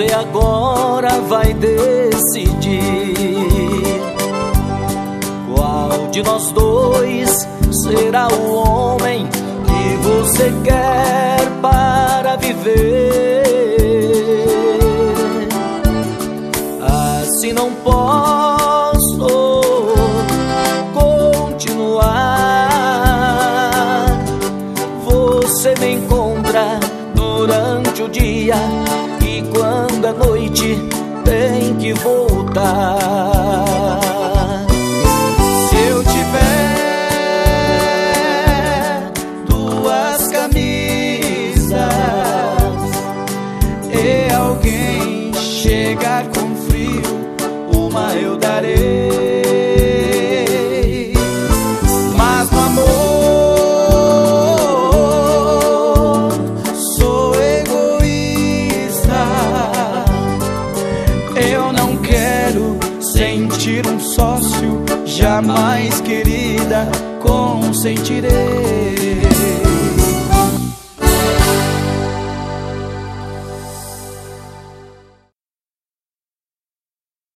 Você agora vai decidir qual de nós dois será o homem que você quer para viver. Assim não posso continuar. Você me encontra durante o dia e quando é noite tem que voltar. Se eu tiver duas camisas e alguém chegar com frio, uma eu darei. Mas no amor sou egoísta. Eu não quero sentir um sócio, jamais, querida, consentirei.